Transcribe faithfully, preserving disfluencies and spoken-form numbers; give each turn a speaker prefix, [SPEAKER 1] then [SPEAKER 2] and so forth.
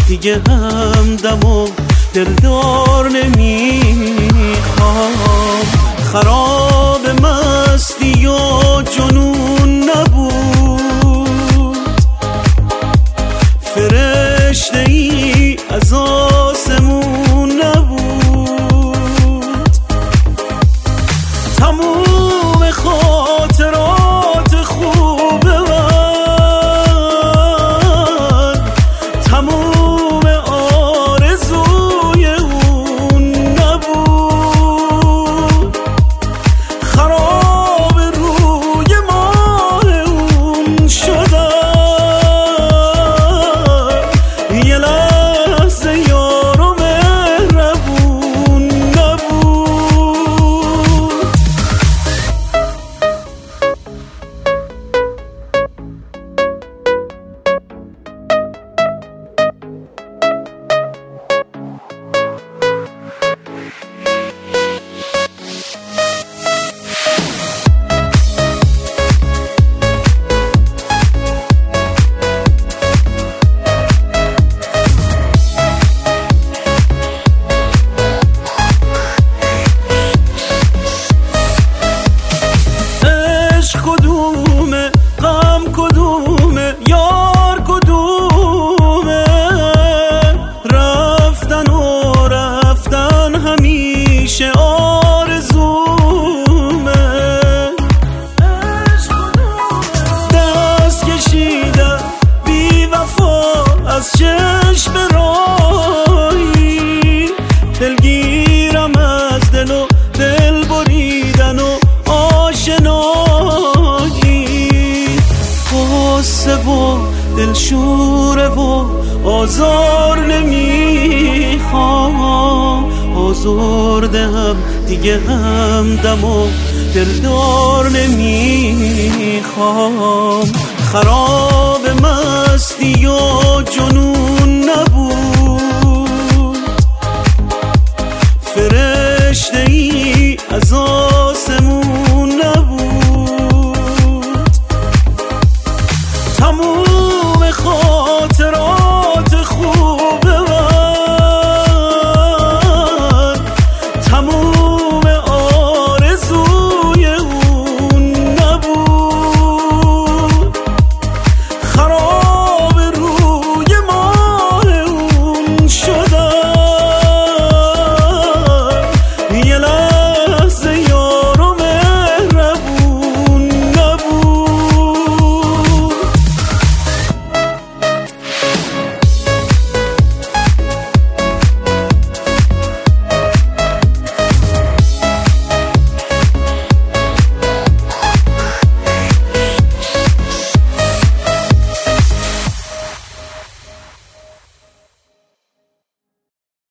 [SPEAKER 1] دیگه همدم و دلدار نمیخوام. خراب مستی و جنون نبود، فرشته ای از آسمون نبود. تموم خاطرات خوب من، تموم آرزوی اون نبود. خراب روی ماه اون شدم، یه لحظه یار و مهربون نبود. کدومه غم کدومه یار کدومه، رفتن و رفتن همیشه آرزومه. دست کشیدن بی وفا از چشم راهی، دلگیرم از دل و دل بریدن و آشنایی. غصه و دلشوره و آزار نمیخوام، آزرده هم دیگه همدم و دلدار نمیخوام. خراب مستی و جنون